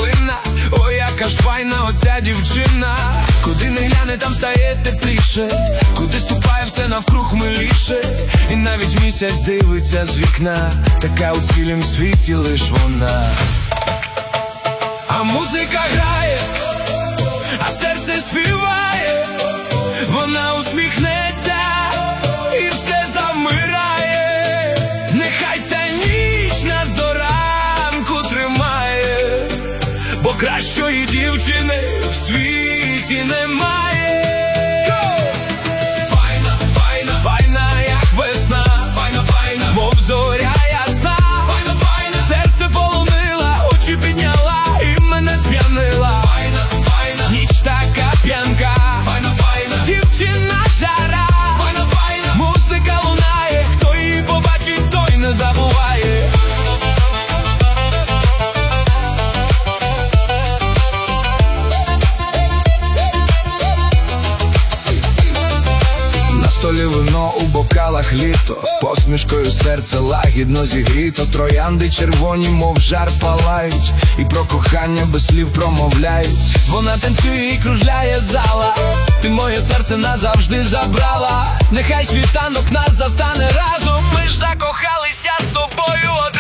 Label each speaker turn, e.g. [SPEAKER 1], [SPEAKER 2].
[SPEAKER 1] калина. Ой, яка ж файна оця дівчина. Куди не гляне, там стає тепліше, куди ступає, все навкруг миліше. І навіть місяць дивиться з вікна, така у цілім світі лиш вона. А музика грає, а серце співає, вона усміхнеться і все замирає. Нехай ця ніч нас до ранку тримає, бо кращої дівчини в світі немає. Файна, файна, файна, як весна. Файна, файна, мов зоря ясна. Файна, файна, серце полонила, очі підняла і мене сп'янила. Файна, файна, ніч така п'янка. Файна, файна, дівчина жара. Файна, файна, музика лунає, хто її побачить, той не забуває. На столі вино, у бокалах літо, посмішкою серце лагідно зігріто. Троянди червоні, мов жар палають, і про кохання без слів промовляють. Вона танцює і кружляє зала, ти моє серце назавжди забрала. Нехай світанок нас застане разом, ми ж закохалися з тобою одразу.